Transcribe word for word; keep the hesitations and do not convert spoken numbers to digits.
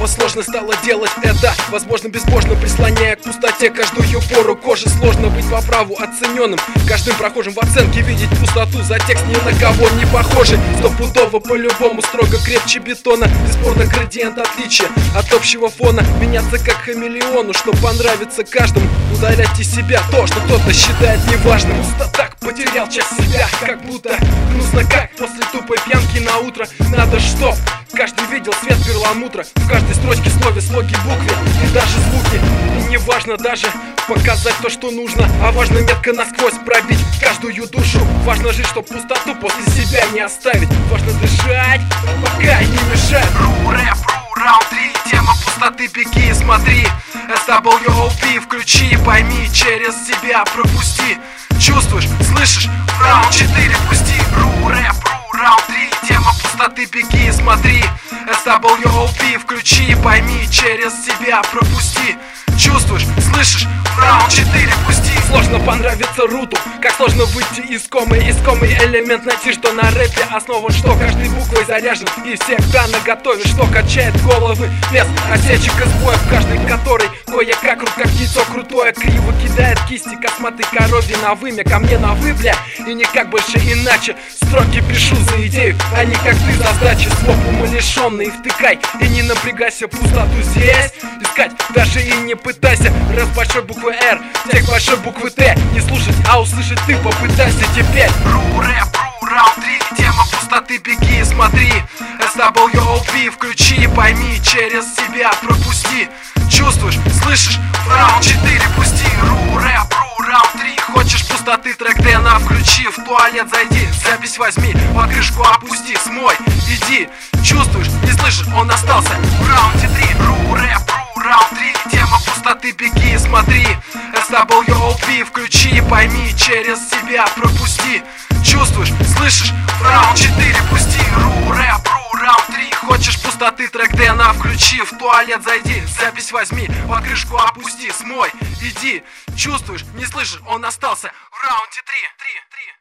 снова сложно стало делать это. Возможно, безбожно прислоняя к пустоте каждую пору кожи. Сложно быть по праву оцененным каждым прохожим в оценке, видеть пустоту за текст ни на кого не похожий. Стопудово по-любому строго крепче бетона. Бесспорно градиент отличия от общего фона. Меняться как хамелеону, что понравится каждому. Удалять из себя то, что кто-то считает неважным. Просто так потерял часть себя, как будто грустно, как после тупой пьянки на утро. Надо чтоб каждый видел свет перламутра в каждой строчке, слове, слоге, букве и даже звуки. И не важно даже показать то, что нужно, а важно метко насквозь пробить каждую душу. Важно жить, чтоб пустоту после себя не оставить. Важно дышать, пока не мешает. Ру, рэп, ру, раунд три. Тема пустоты, беги и смотри. эс дабл ю о пи включи, пойми, через себя пропусти. Чувствуешь, слышишь? В раунд четыре пусти. Ру, рэп, ру, раунд три. Тема пустоты, беги и смотри. эс дабл ю о пи включи, пойми, через себя пропусти. Чувствуешь, слышишь? В раунд четыре пусти. Сложно понравиться руту, как сложно выйти из комы. Искомый элемент найти, что на рэпе основан, что каждой буквой заряжен и всегда наготове, что качает головы. Без осечек и сбоев, каждый который кое-как крут, как яйцо крутое. Криво кидает кисти косматой коровьи на вымя, ко мне на вы, бля, и никак больше иначе. Строки пишу за идею, а не как ты за сдачи. Слов умалишенный, втыкай и не напрягайся. Пустоту здесь искать даже и не пытайся. Раз большой буквы Р, текст большой буквы Т. Не слушать, а услышать ты попытайся теперь. Ру, рэп, ру, раунд три. Тема пустоты, беги и смотри. эс дабл ю о пи включи, пойми, через себя пропусти. Чувствуешь, слышишь? В раунд четыре пусти. Ру, рэп, ру, раунд три. Хочешь пустоты, трек Дэна включи. В туалет зайди, запись возьми, покрышку опусти, смой, иди. Чувствуешь, не слышишь, он остался в раунде три. Ру, рэп, ру, раунд три. Тема пустоты, беги и смотри. эс дабл ю о пи включи, пойми, через себя пропусти. Чувствуешь, слышишь? В раунд четыре пусти. Ру, рэп, ру, раунд три. Хочешь пустоты, трек Дэна включи. В туалет зайди, запись возьми, покрышку опусти, смой, иди. Чувствуешь, не слышишь, он остался в раунде три.